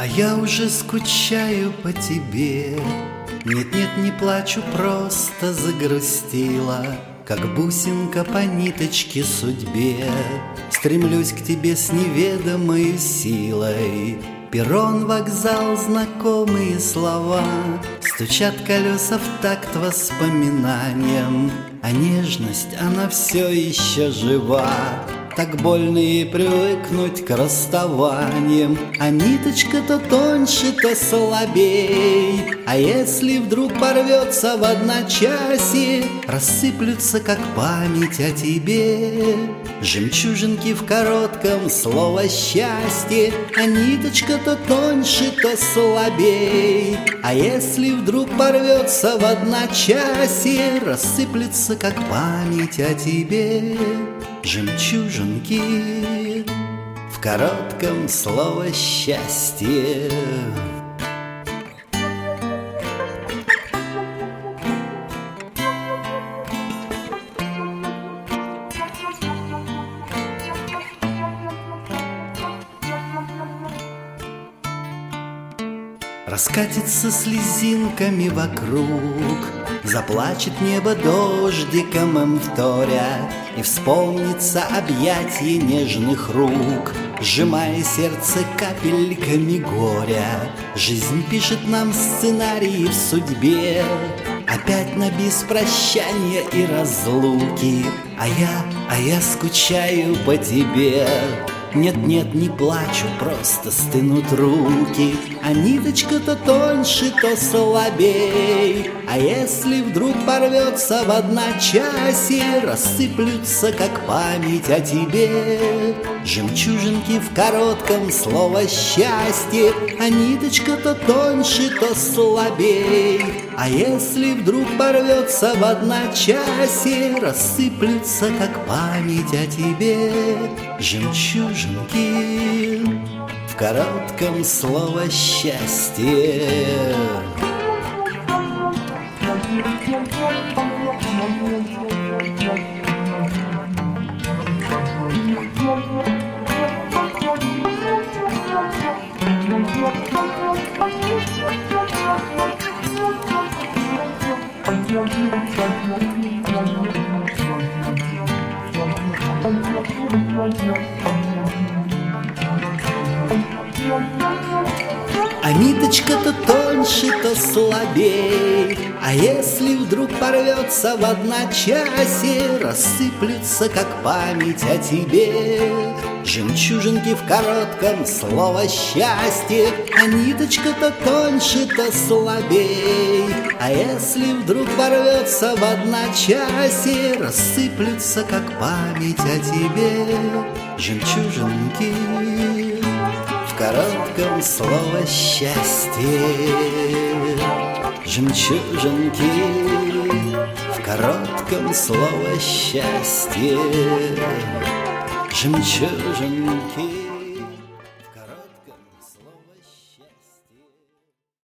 А я уже скучаю по тебе. Нет-нет, не плачу, просто загрустила, как бусинка по ниточке судьбе. Стремлюсь к тебе с неведомой силой. Перрон, вокзал, знакомые слова. Стучат колеса в такт воспоминаниям, а нежность, она все еще жива. Так больно и привыкнуть к расставаниям, а ниточка то тоньше, то слабей. А если вдруг порвется в одночасье, рассыплются, как память о тебе, жемчужинки в коротком слово счастье. А ниточка то тоньше, то слабей. А если вдруг порвется в одночасье, рассыплется, как память о тебе, жемчужинки в коротком слово счастье. Раскатится слезинками вокруг, заплачет небо дождиком им вторя, и вспомнится объятие нежных рук, сжимая сердце капельками горя. Жизнь пишет нам сценарии в судьбе, опять на беспрощания и разлуки. А я скучаю по тебе. Нет-нет, не плачу, просто стынут руки, а ниточка то тоньше, то слабей. А если вдруг порвется в одночасье, рассыплются, как память о тебе, жемчужинки в коротком слово счастье. А ниточка то тоньше, то слабей. А если вдруг порвется в одночасье, рассыплются, как память о тебе, жемчужинки в коротком слово счастье. А ниточка то тоньше, то слабей. А если вдруг порвется в одночасье, рассыплются, как память о тебе, жемчужинки в коротком слово счастье. А ниточка то тоньше, то слабей. А если вдруг порвется в одночасье, рассыплются, как память о тебе, жемчужинки в коротком слово счастье. Жемчужинки в коротком слово счастье. Жемчужинки.